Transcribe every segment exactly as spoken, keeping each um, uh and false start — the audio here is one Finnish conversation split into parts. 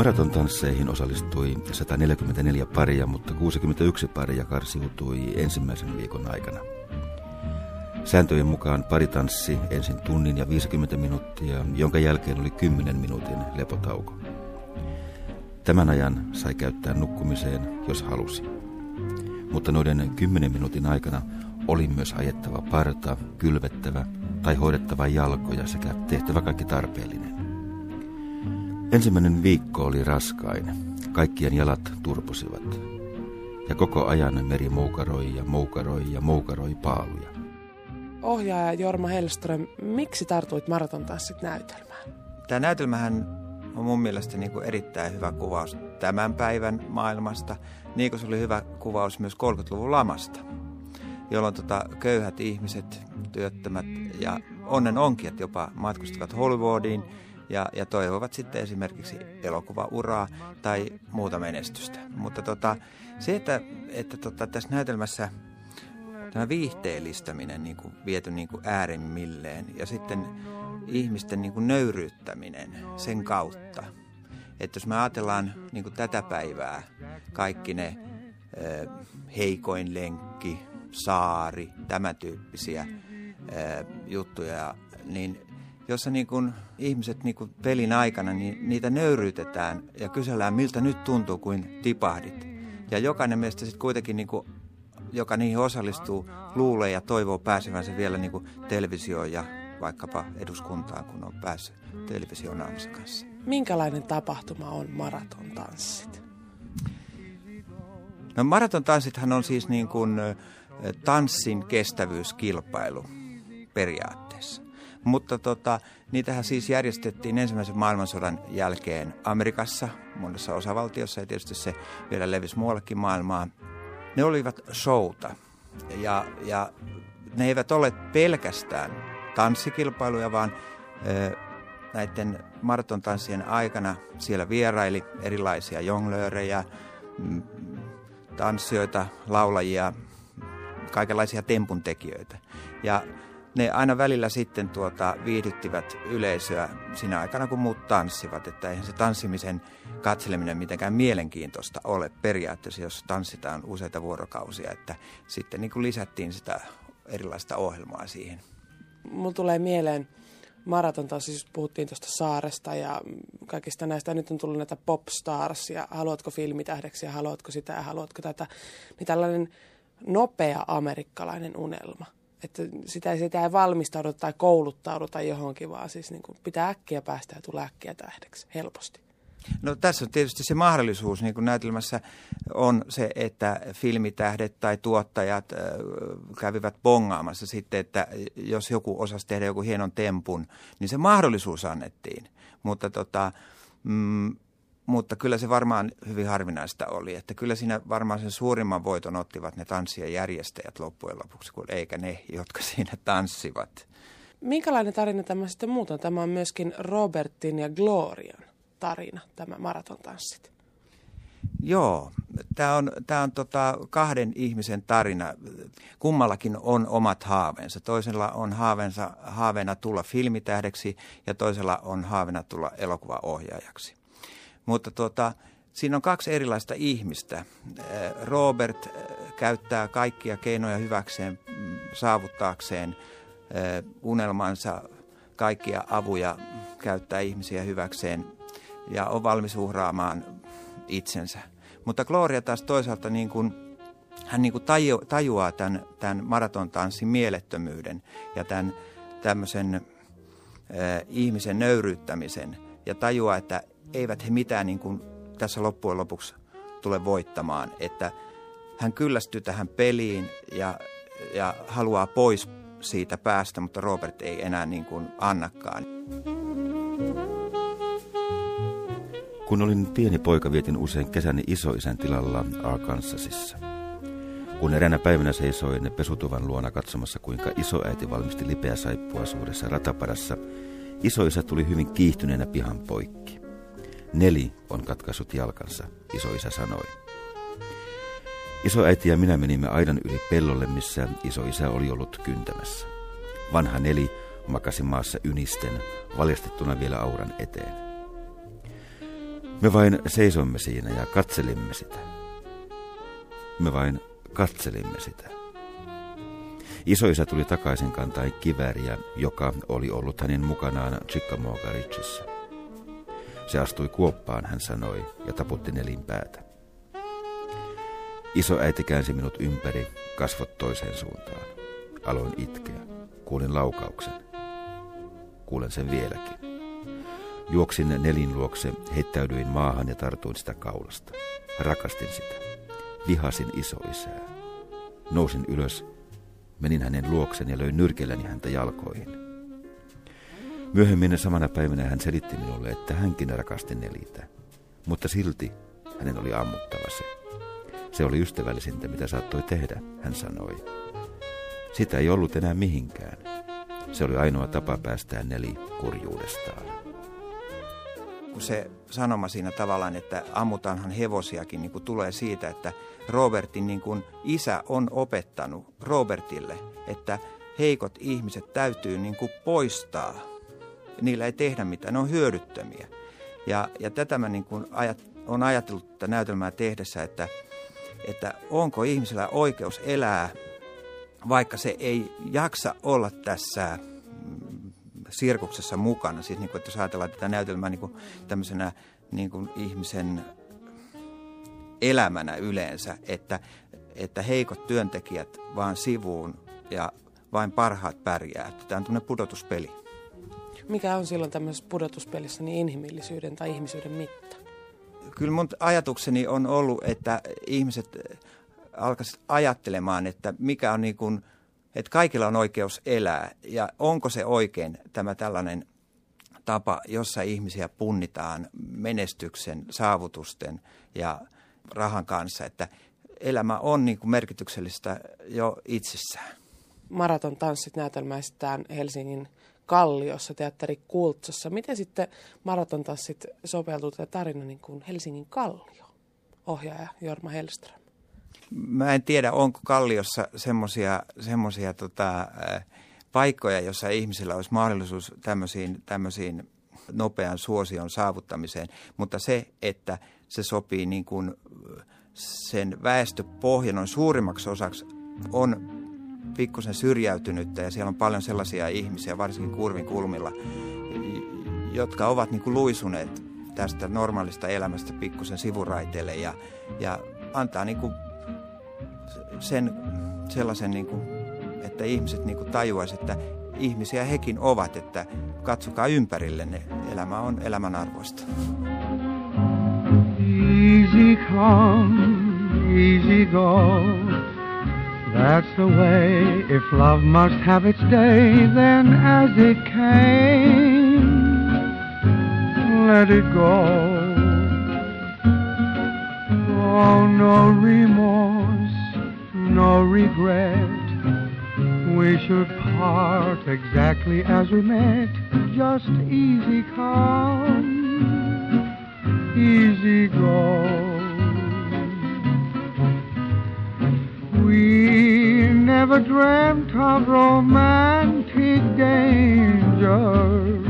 Maratontansseihin osallistui sata neljäkymmentäneljä paria, mutta kuusikymmentäyksi paria karsiutui ensimmäisen viikon aikana. Sääntöjen mukaan pari tanssi ensin tunnin ja viisikymmentä minuuttia, jonka jälkeen oli kymmenen minuutin lepotauko. Tämän ajan sai käyttää nukkumiseen, jos halusi. Mutta noiden kymmenen minuutin aikana oli myös ajettava parta, kylvettävä tai hoidettava jalkoja sekä tehtävä kaikki tarpeellinen. Ensimmäinen viikko oli raskain. Kaikkien jalat turposivat. Ja koko ajan meri moukaroi ja moukaroi ja moukaroi paaluja. Ohjaaja Jorma Hellström, miksi tartuit Maratontanssit näytelmään? Tämä näytelmähän on mun mielestä niin kuin erittäin hyvä kuvaus tämän päivän maailmasta. Niin kuin se oli hyvä kuvaus myös kolmekymmentäluvun lamasta, jolloin tota, köyhät ihmiset, työttömät ja onnen onkijat jopa matkustivat Hollywoodiin ja, ja toivovat sitten esimerkiksi elokuvauraa tai muuta menestystä. Mutta tota, se, että, että tota, tässä näytelmässä tämä viihteellistäminen niin kuin viety niin kuin äärimmilleen ja sitten ihmisten niin kuin nöyryyttäminen sen kautta. Että jos me ajatellaan niin kuin tätä päivää, kaikki ne ö, heikoin lenkki, saari, tämän tyyppisiä ö, juttuja, niin jossa niin kuin ihmiset niin kuin pelin aikana, niin niitä nöyryytetään ja kysellään, miltä nyt tuntuu, kuin tipahdit. Ja jokainen meistä sitten kuitenkin, niin kuin, joka niihin osallistuu, luulee ja toivoo pääsevänsä vielä niin kuin televisioon ja vaikkapa eduskuntaan, kun on päässyt televisionaamassa kanssa. Minkälainen tapahtuma on maratontanssit? No maratontanssithan on siis niin kuin tanssin kestävyyskilpailu periaatteessa. Mutta tota, niitähän siis järjestettiin ensimmäisen maailmansodan jälkeen Amerikassa, monessa osavaltiossa ja tietysti se vielä levisi muuallekin maailmaan. Ne olivat showta ja, ja ne eivät ole pelkästään tanssikilpailuja, vaan ö, näiden maratontanssien aikana siellä vieraili erilaisia jonglöörejä, m, tanssijoita, laulajia, kaikenlaisia tempuntekijöitä. Ja ne aina välillä sitten tuota, viihdyttivät yleisöä siinä aikana, kun muut tanssivat. Että eihän se tanssimisen katseleminen mitenkään mielenkiintoista ole periaatteessa, jos tanssitaan useita vuorokausia. Että sitten niin kuin lisättiin sitä erilaista ohjelmaa siihen. Mulla tulee mieleen maratontanssi, siis puhuttiin tuosta saaresta ja kaikista näistä. Nyt on tullut näitä popstars ja haluatko filmitähdeksi ja haluatko sitä ja haluatko tätä. Niin tällainen nopea amerikkalainen unelma. Että sitä, sitä ei valmistauduta tai kouluttauduta johonkin, vaan siis niin kuin pitää äkkiä päästä ja tulla äkkiä tähdeksi helposti. No tässä on tietysti se mahdollisuus, niin kuin näytelmässä on se, että filmitähdet tai tuottajat äh, kävivät bongaamassa sitten, että jos joku osasi tehdä joku hienon tempun, niin se mahdollisuus annettiin. Mutta, tota, mm, mutta kyllä se varmaan hyvin harvinaista oli, että kyllä siinä varmaan sen suurimman voiton ottivat ne tanssien järjestäjät loppujen lopuksi, eikä ne, jotka siinä tanssivat. Minkälainen tarina tämä sitten muut on? Tämä on myöskin Robertin ja Glorian tarina, tämä maratontanssit. Joo, tämä on, tämä on tota kahden ihmisen tarina. Kummallakin on omat haaveensa. Toisella on haaveensa, haaveena tulla filmitähdeksi ja toisella on haaveena tulla elokuvaohjaajaksi. Mutta tota, siinä on kaksi erilaista ihmistä. Robert käyttää kaikkia keinoja hyväkseen saavuttaakseen unelmansa, kaikkia avuja käyttää ihmisiä hyväkseen ja on valmis uhraamaan itsensä. Mutta Gloria taas toisaalta niin kuin, hän niin kuin taju, tajuaa tämän, tämän maratontanssin mielettömyyden ja tämän tämmöisen äh, ihmisen nöyryyttämisen ja tajuaa, että eivät he mitään niin kuin tässä loppujen lopuksi tule voittamaan. Että hän kyllästyy tähän peliin ja, ja haluaa pois siitä päästä, mutta Robert ei enää niin kuin annakaan. Kun olin pieni poika, vietin usein kesäni isoisän tilalla Arkansasissa. Kun eräänä päivänä seisoin pesutuvan luona katsomassa, kuinka isoäiti valmisti lipeä saippua suuressa ratapadassa, isoisä tuli hyvin kiihtyneenä pihan poikki. Neli on katkaissut jalkansa, isoisä sanoi. Isoäiti ja minä menimme aidan yli pellolle, missä isoisä oli ollut kyntämässä. Vanha Neli makasi maassa ynisten, valjastettuna vielä auran eteen. Me vain seisomme siinä ja katselimme sitä. Me vain katselimme sitä. Isoisä tuli takaisin kantain kivääriä, joka oli ollut hänen mukanaan Chickamauga Ridgessä. Se astui kuoppaan, hän sanoi, ja taputti Nelin päätä. Isoäiti käänsi minut ympäri, kasvot toiseen suuntaan. Aloin itkeä. Kuulin laukauksen. Kuulen sen vieläkin. Juoksin Nelin luokse, heittäydyin maahan ja tartuin sitä kaulasta. Rakastin sitä. Vihasin isoisää. Nousin ylös, menin hänen luoksen ja löin nyrkelläni häntä jalkoihin. Myöhemmin samana päivänä hän selitti minulle, että hänkin rakasti Nelitä, mutta silti hänen oli ammuttava se. Se oli ystävällisintä, mitä saattoi tehdä, hän sanoi. Sitä ei ollut enää mihinkään. Se oli ainoa tapa päästää Neli kurjuudestaan. Kun se sanoma siinä tavallaan, että ammutaanhan hevosiakin, niin kuin tulee siitä, että Robertin niin kuin isä on opettanut Robertille, että heikot ihmiset täytyy niin kuin poistaa. Niillä ei tehdä mitään, ne on hyödyttömiä. Ja, ja tätä mä niin kuin ajat, on ajatellut tätä näytelmää tehdessä, että, että onko ihmisellä oikeus elää, vaikka se ei jaksa olla tässä sirkuksessa mukana. Siis niin kuin, että jos ajatellaan tätä näytelmää niin kuin tämmöisenä niin kuin ihmisen elämänä yleensä, että, että heikot työntekijät vaan sivuun ja vain parhaat pärjää. Tämä on tämmöinen pudotuspeli. Mikä on silloin tämmöisessä pudotuspelissä niin inhimillisyyden tai ihmisyyden mitta? Kyllä mun ajatukseni on ollut, että ihmiset alkaisivat ajattelemaan, että mikä on niin kuin, että kaikilla on oikeus elää ja onko se oikein tämä tällainen tapa, jossa ihmisiä punnitaan menestyksen, saavutusten ja rahan kanssa, että elämä on niin kuin merkityksellistä jo itsessään. Maratontanssit näytelmäistetään Helsingin Kalliossa, teatteri Kultsassa. Miten sitten maratontanssit sopeutuu tätä tarina niin kuin Helsingin Kallio? Ohjaaja Jorma Hellström. Mä en tiedä, onko Kalliossa semmoisia semmoisia tota, paikkoja, jossa ihmisillä olisi mahdollisuus tämmöisiin, tämmöisiin nopean suosion saavuttamiseen, mutta se, että se sopii niin kuin sen väestöpohjan on suurimmaksi osaksi on pikkusen syrjäytynyttä ja siellä on paljon sellaisia ihmisiä, varsinkin Kurvin kulmilla, jotka ovat niin kuin luisuneet tästä normaalista elämästä pikkusen sivuraiteelle ja, ja antaa niin kuin sen sellaisen, niin kuin, että ihmiset niin kuin tajuaisivat, että ihmisiä hekin ovat, että katsokaa ympärillenne, elämä on elämän arvoista. Easy come, easy go. That's the way, if love must have its day, then as it came, let it go. Oh, no remorse, no regret, we should part exactly as we met, just easy come, easy go. We never dreamt of romantic dangers,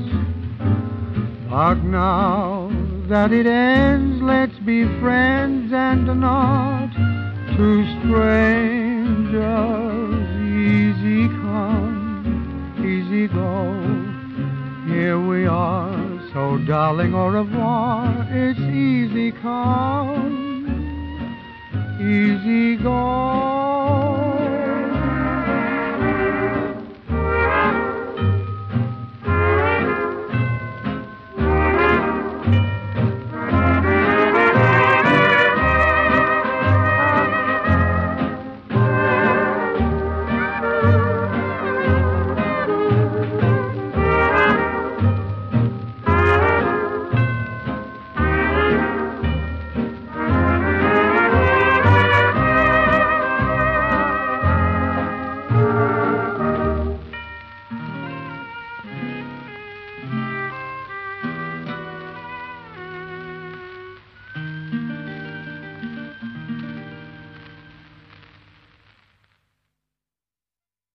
but now that it ends, let's be friends and not two strangers. Easy come, easy go. Here we are, so darling, au revoir. It's easy come, easy go.